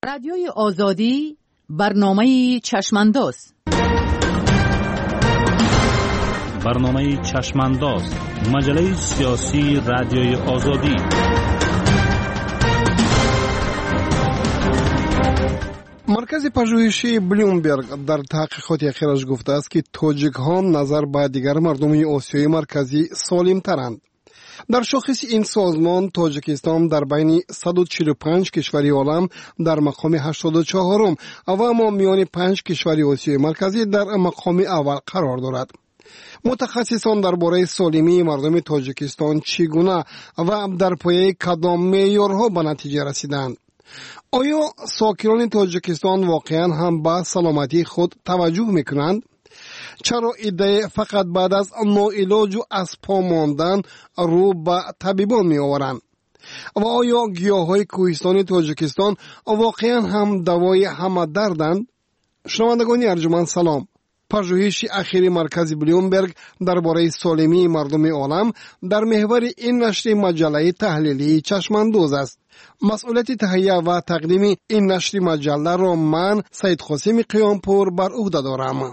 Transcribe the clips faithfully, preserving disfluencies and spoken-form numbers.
رادیوی آزادی برنامه چشمانداز برنامه چشمانداز مجله سیاسی رادیوی آزادی. مرکز پژوهشی بلومبرگ در تحقیقات اخیرش گفته است که تاجیک ها نظر به دیگر مردم آسیای مرکزی سالم ترند. در شاخص این سازمان تاجیکستان در بین صد و چهل و پنج کشور عالم در مقام هشتاد و چهارم و اما میان پنج کشور آسیای مرکزی در مقام اول قرار دارد. متخصصان درباره سالمی مردم تاجیکستان چگونه و در پایه کدام معیارها به نتیجه رسیدند؟ آیا ساکنان تاجیکستان واقعا هم به سلامتی خود توجه میکنند؟ چرا ایده فقط بعد از ناعلاج و از پا ماندن رو به طبیبان می آورند؟ و آیا گیاهای کوهستانی تاجیکستان واقعا هم دوای همه دردند؟ شنوندگان ارجمند سلام. پژوهش اخیر مرکز بلومبرگ درباره سالمی مردم عالم در محور این نشر مجله تحلیلی چشمانداز است. مسئولیت تهیه و تقدیم این نشر مجله را من سید قاسم قیامپور بر عهده دارم.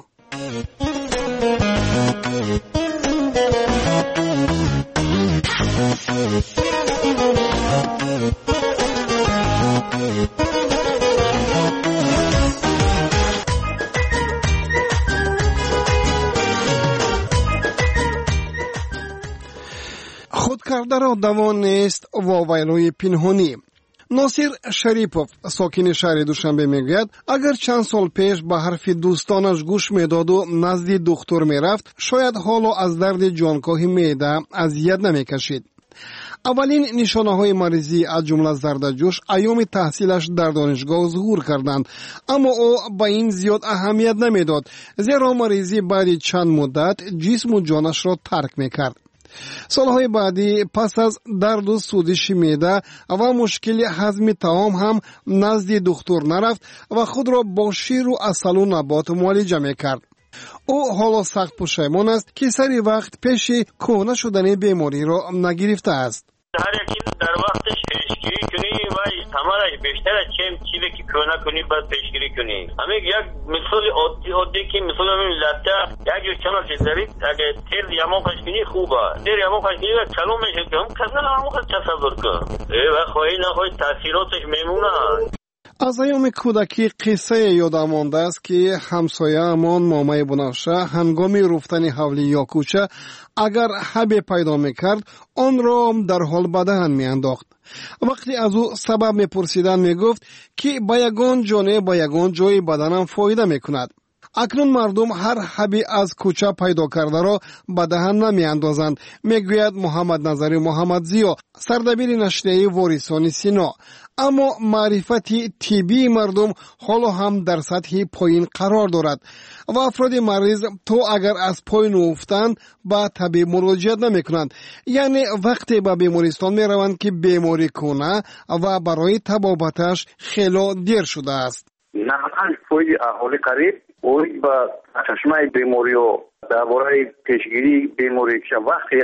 خودکرده را دوا نیست واویلوی پنهانی. ناصر شریپوف ساکن شهر دوشنبه میگوید اگر چند سال پیش به حرف دوستانش گوش میداد و نزد دکتر میرفت شاید حالا از درد جانکاه معده اذیت نمیکشید. اولین نشانه های مریضی از جمله زردجوش ایام تحصیلش در دانشگاه ظهور کردند، اما او به این زیاد اهمیت نمیداد زیرا مریضی بعد چند مدت جسم و جانش را ترک میکرد. سالهای بعدی پس از درد و سوزش معده و مشکل هضم طعام هم نزد دکتر نرفت و خود را با شیر و عسل و نبات معالجه میکرد. او حالا سخت پشیمان است که سری وقت پیش کهنه شدن بیماری را نگرفته است. هر یکی در وقتش پیشگیری کنی و تمامش بیشتر از چیم چیزی که کهنه کنی باید پیشگیری کنی. همین یک مثال عادی عادی که مثال همین لطه یک جور چنان چیز دارید اگه تیر یما کشکنی خوبه تیر یما کشکنی و کلو میشه که هم کسنا همون خود تصور کن و خواهی نخواهی تاثیراتش میمونه. از ایام کودکی قصه یادم مانده است که همسایه امان مامای بنفشه هنگام رفتن حولی یا کوچه اگر حبی پیدا میکرد آن را در حال به دهن میانداخت. وقتی از او سبب میپرسیدن میگفت که با یگان جانه با یگان جای بدنم فایده میکند. اکنون مردم هر حبی از کوچه پیدا کرده را به دهن نمیاندازند، میگوید محمد نظری محمد زیا سردبیر نشریه وارثان سینا. اما معرفت طبی مردم حالا هم در سطح پایین قرار دارد و افراد مریض تو اگر از پایین افتند به طبیب مراجعت نمی کنند، یعنی وقتی به بیمارستان می روند که بیماری کنه و برای طبابتش خیلی دیر شده است. نه پای اهالی قریب اوی با چشمه بیماری و درباره پیشگیری بیماری که وقتی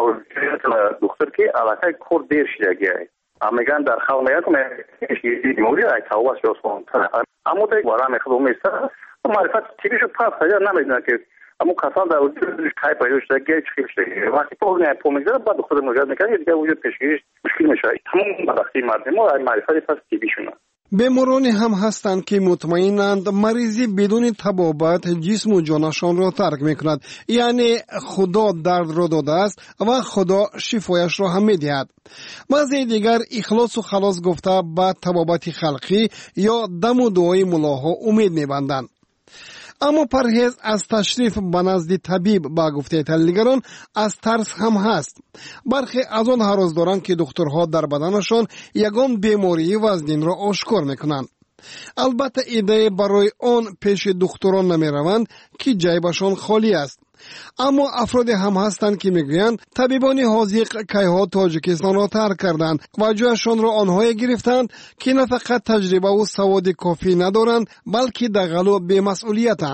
دکتر که علاقه کور دیر شده گیه میگن در خلق میگن پیشگیری بیماری ای توبه شوستان اما دیگه وارم خودم میست معرفت تیبیشو پاس هجا نمیدونن که اما کسان در وجودش کای پیدا شده گیه چخیل شده وقتی پا نه پا میگذاره بعد خود مجاز میکنه دیگه وجود پیشگیریش مشکل میشه. تمام وقتی مردم ما معرفت پس تیبیشونه. بیمارانی هم هستند که مطمئنند مریضی بدون طبابت جسم و جانشان را ترک میکند، یعنی خدا درد را داده است و خدا شفایش را هم میدهد. بعضی دیگر اخلاص و خلاص گفته به طبابت خلقی یا دم و دعای ملاها امید میبندند. اما پرهیز از تشریف به نزد طبیب با گفته تحلیلگران از ترس هم هست. برخی از آن هراس دارند که دکترها در بدنشان یگان بیماری وزنین را آشکار میکنند. البته ایده برای آن پیش دکتران نمی روند که جیبشان خالی است. اما افراد هم هستند که میگویند طبیبان حاذق کیها تاجیکستان را ترک کردند و جایشان را آنهایی گرفتند که نه فقط تجربه و سواد کافی ندارند بلکه دغل و بی‌مسئولیتند.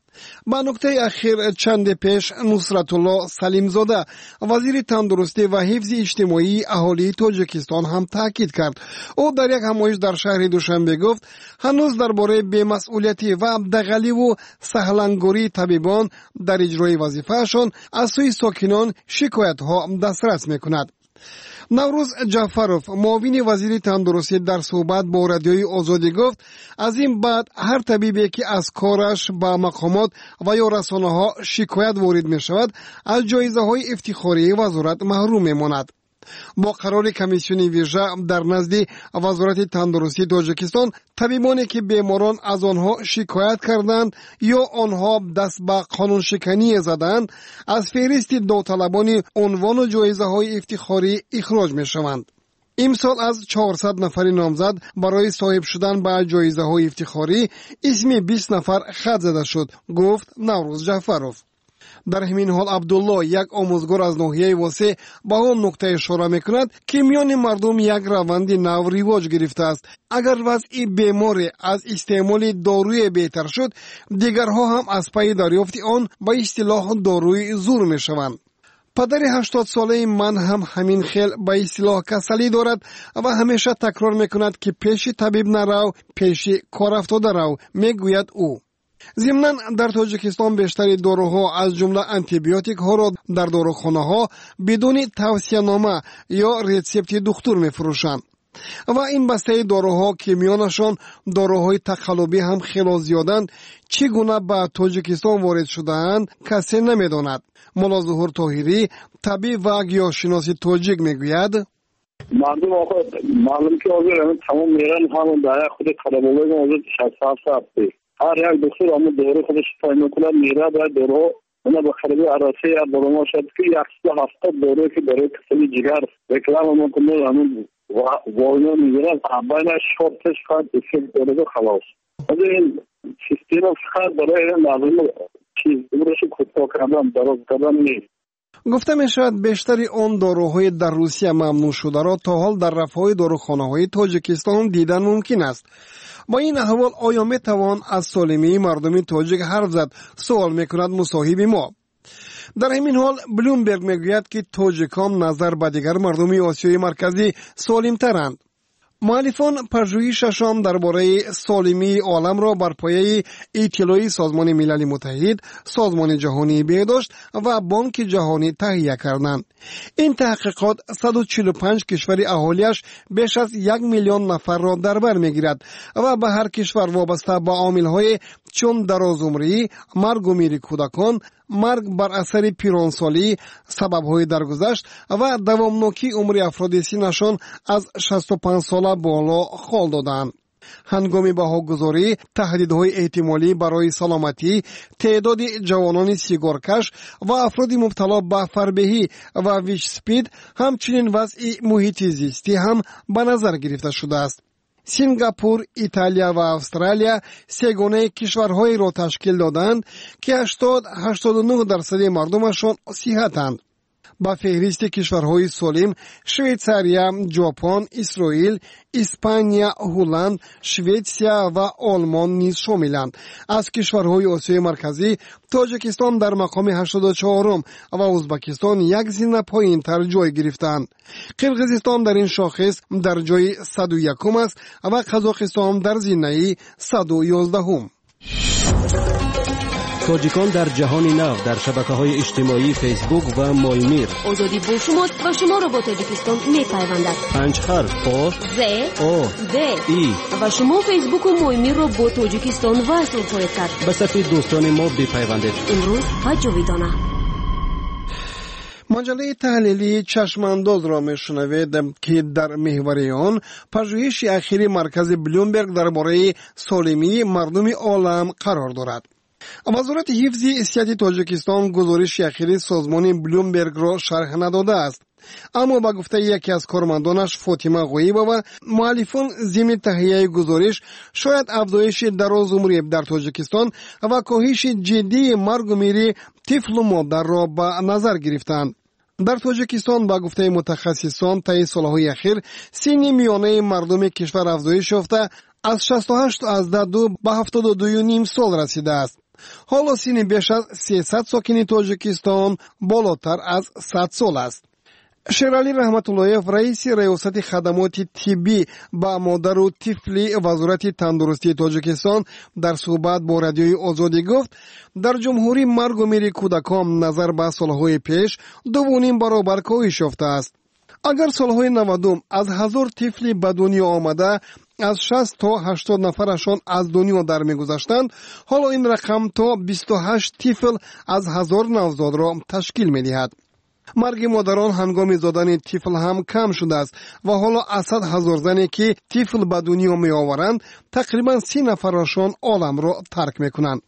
با نکته اخیر چند پیش نصرتالله سلیمزاده وزیر تندرستی و حفظ اجتماعی اهالی تاجیکستان هم تاکید کرد. او در یک همایش در شهر دوشنبه گفت هنوز درباره بی‌مسئولیتی و دغلی و سهلنگاری طبیبان در اجرای وظیفه‌شان از سوی ساکنان شکایت ها دسترس میکند. نوروز جعفروف معاون وزیر تندرستی در صحبت با رادیوی آزادی گفت از این بعد هر طبیبی که از کارش با مقامات و یا رسانه ها شکایت وارد می شود از جایزه های افتخاری وزارت محروم می ماند. با قرار کمیسیون ویژه در نزد وزارت تندرستی تاجیکستان طبیبانی که بیماران از آنها شکایت کردند یا آنها دست به قانون شکنی زدند از فهرست داوطلبان عنوان و جایزه های افتخاری اخراج می شوند. امسال از چهارصد نفر نامزد برای صاحب شدن به جایزه های افتخاری اسم بیست نفر خط زده شد، گفت نوروز جعفروف. در همین حال عبدالله یک آموزگار از ناحیه واسه با آن نکته اشاره میکند که میان مردم یک روند نو رواج گرفته است. اگر وضع بیمار از استعمال داروی بهتر شد دیگرها هم از پی دریافت آن با اصطلاح داروی زور میشوند. پدر هشتاد ساله من هم همین خیل با اصطلاح کسلی دارد و همیشه تکرار میکند که پیش طبیب نرو پیش کار افتاده رو، میگوید او. ضمناً در تاجیکستان بیشتر داروها از جمله آنتیبیوتیک ها را در داروخانه ها بدون توصیه نامه یا ریسپت دکتر می فروشند و این بسته داروها که میانشان داروهای تقلبی هم خیلی زیادند چگونه به تاجیکستان وارد شده‌اند کسی نمیداند. مولا ظهور طاهری طبیب و گیاهشناس تاجیک میگوید مردم آخه معلوم که آزر تمام میرن همون در خود کاربالای ما آزر شصت هفت هفته هر یک دکتر همون دوره خودش تعیین میکنه میره باید دوره اونا به خریدی عراسی یا برما شد که یک هفتاد دوره که برای کسلی جگر رکلام هم کنه همون واینا میگیرن بین شورتش خواهد اسیم دوره خلاص از این سیستم خواهد برای این لازم چیز دورش کتا کردن دراز کردن نیست. گفته می شود بیشتری آن داروهای در روسیه ممنوع شده را تا حال در رفاه داروخانه های تاجیکستان دیدن ممکن است. با این احوال آیا می توان از سالمی مردم تاجیک حرف زد؟ سوال می کند مصاحب ما. در همین حال بلومبرگ می گوید که تاجیکان نظر به دیگر مردم آسیای مرکزی سالم ترند. مؤلفان پژوهششان درباره سالمی عالم را بر پایه اطلاعی سازمان ملل متحد، سازمان جهانی بهداشت و بانک جهانی تهیه کردند. این تحقیقات صد و چهل و پنج کشور اهالیش بیش از یک میلیون نفر را در بر میگیرد و به هر کشور وابسته به عامل‌های چون درازعمری، مرگ و میر کودکان، مرگ بر اثر پیرانسالی، سبب‌های درگذشت و دوامناکی عمر افراد سنشان از شصت و پنج ساله بالا خال دادند. هنگام بهاگذاری تهدیدهای احتمالی برای سلامتی، تعداد جوانان سیگارکش و افراد مبتلا به فربهی و ویچ سپید، همچنین وضع محیط زیستی هم به نظر گرفته شده است. سینگاپور، ایتالیا و استرالیا سگانه کشورهایی را تشکیل دادند که هشتاد تا هشتاد و نه درصد مردمشان صحتند. با فهرست کشورهای سالم شویتساریا، ژاپن، اسرائیل، اسپانیا، هلند، شویتسیا و آلمان نیز شاملند. از کشورهای آسیای مرکزی تاجیکستان در مقام هشتاد و چهارم و ازبکستان یک زینه پایین‌تر جای گرفتند. قرقیزستان در این شاخص در جای صد و یکم است و قزاقستان در زینه صد و یازدهم. تاجیکان در جهان نو در شبکه‌های اجتماعی فیسبوک و مایمیر. آزادی با شماست و شما را با تاجیکستان می‌پیوندد. پنج حرف آ ز آ د ای و شما فیسبوک و مایمیر را با تاجیکستان وصل خواهید کرد. به صفحه دوستان ما بپیوندید. امروز و جاویدانه. مجله تحلیلی چشمانداز را میشنوید که در محور آن پژوهش اخیر مرکز بلومبرگ درباره سالمی مردم عالم قرار دارد. وزارت حفظ صحت تاجیکستان گزارش اخیر سازمان بلومبرگ را شرح نداده است، اما با گفته یکی از کارمندانش فاطمه غویبه و مؤلفان ضمن تهیه گزارش شاید افزایش درازعمری در تاجیکستان و کاهش جدی مرگ و میر طفل و مادر را به نظر گرفتند. در تاجیکستان با گفته متخصصان طی سالهای اخیر سن میانه مردم کشور افزایش یافته از شصت و هشت از دو به هفتاد و دو و نیم سال رسیده است. حالا سن بیش از سیصد ساکن تاجیکستان بالاتر از صد سال است. شیرالی رحمت اللهیف رئیس ریاست خدمات طبی با مادر و طفل وزارت تندرستی تاجیکستان در صحبت با رادیوی آزادی گفت در جمهوری مرگ و میر کودکان نظر به سالهای پیش دو و نیم برابر کاهش یافته است. اگر سالهای نودم از هزار طفل به دنیا آمده از شصت تا هشتاد نفرشان از دنیا در می‌گذشتند، حالا این رقم تا بیست و هشت طفل از هزار نوزاد را تشکیل می‌دهد. مرگ مادران هنگام زادن طفل هم کم شده است و حالا از صد هزار زنی که طفل به دنیا می آورند تقریبا سی نفرشان عالم را ترک میکنند.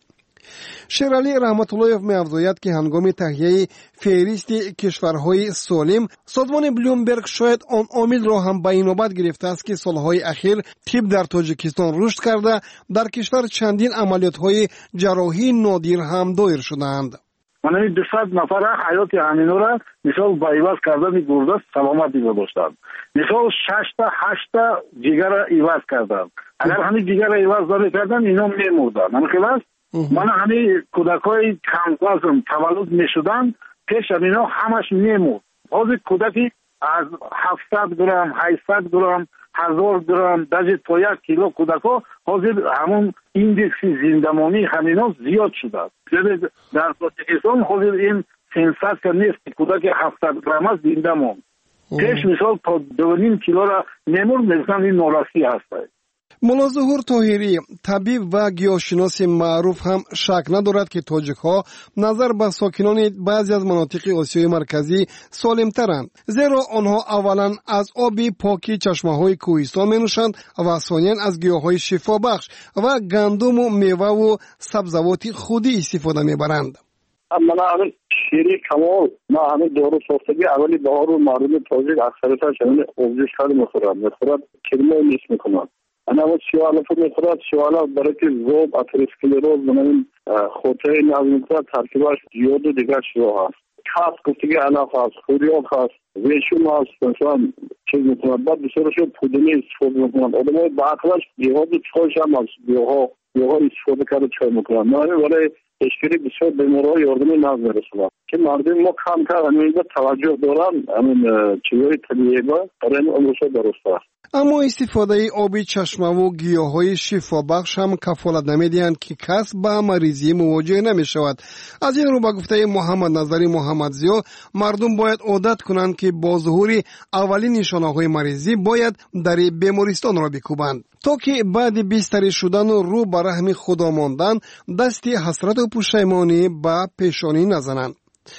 شیرالی رحمت اللهیف می افزاید که هنگام تهیه فهرست کشورهای سالم سازمان بلومبرگ شاید آن عامل را هم به این نوبت گرفته است که سالهای اخیر طب در تاجیکستان رشد کرده در کشور چندین عملیات‌های جراحی نادر هم دایر شده‌اند. من این دویست نفر حیات همینا را مثال با ایواز کردن گرده سلامتی گذاشتن. مثال شش تا هشت تا جگر ایواز کردن. اگر همین جگر ایواز نمی‌کردن اینا می‌مردن. نمی‌خواست؟ من همین کودکای کم وزن تولد می‌شدن پیش اینا همش می‌مرد. حاضر کودکی از هفتصد گرم، هشتصد گرم، هزار گرم داجی تا یک کیلو کودکا حاضر همون ایندکس زندمانی همینا زیاد شده. یعنی در تاجیکستان حاضر این سنساس که نیست کودک هفتاد گرم است زنده ماند. پیش مثال تا دو و نیم کیلو را میمرد مثلا این نورسی هست. ملا ظهور طاهری طبیب و گیاهشناس معروف هم شک ندارد که تاجیک‌ها نظر به ساکنان بعضی از مناطق آسیای مرکزی سالم‌ترند، زیرا آنها اولا از آب پاکی چشمه‌های کوهستان می‌نوشند و ثانیاً از گیاه‌های شفابخش و گندم و میوه و سبزیجات خودی استفاده می‌برند. من همین شیری کمال ما همین دارو ساختگی اولی بهار و مردم تاجیک اکثرتش همین آبجوش خیلی می‌خورن می‌خورن کلمه نیست می‌کنن. انا اول شوالا فوق می‌خورد شوالا برای که ذوب اتروسکلروز بنابراین خودهای نظم ترکیبش یود و دیگر شروع هست. خاص گفتگی علاقه هست، خوریاب هست، ویشون هست، مثلا چیز می‌کنند. بعد بسیارشون پودنی استفاده می‌کنند. آدمای باقیش بیهاد چایش هم از بیوها بیوها استفاده کرده چای می‌کنند. نه ولی اشکری بسیار بیمارهای یاردمی نظم می‌رسند. که مردم ما کم کرد همین به توجه دارن همین چیزهای طبیعی با برای این امروزها درست است. اما استفاده آب چشمه و گیاه‌های شفابخش هم کفالت نمی‌دهند که کس با مریضی مواجه نمی‌شود. از این رو با گفته محمد نظری محمدزیا مردم باید عادت کنند که با ظهور اولین نشانه‌های مریضی باید در بیمارستان را بکوبند تا که بعد بستری شدن و رو به رحم خدا ماندن دستی حسرت و پشیمانی به پیشانی نزنند.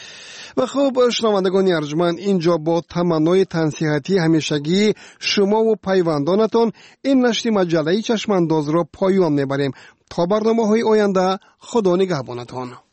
و خب شنوندگان ارجمند، اینجا با تمنای تنصیحاتی همیشگی شما و پیوندانتان این نشر مجله چشمانداز را پایان میبریم تا برنامه‌های آینده. خدا نگهبانتان.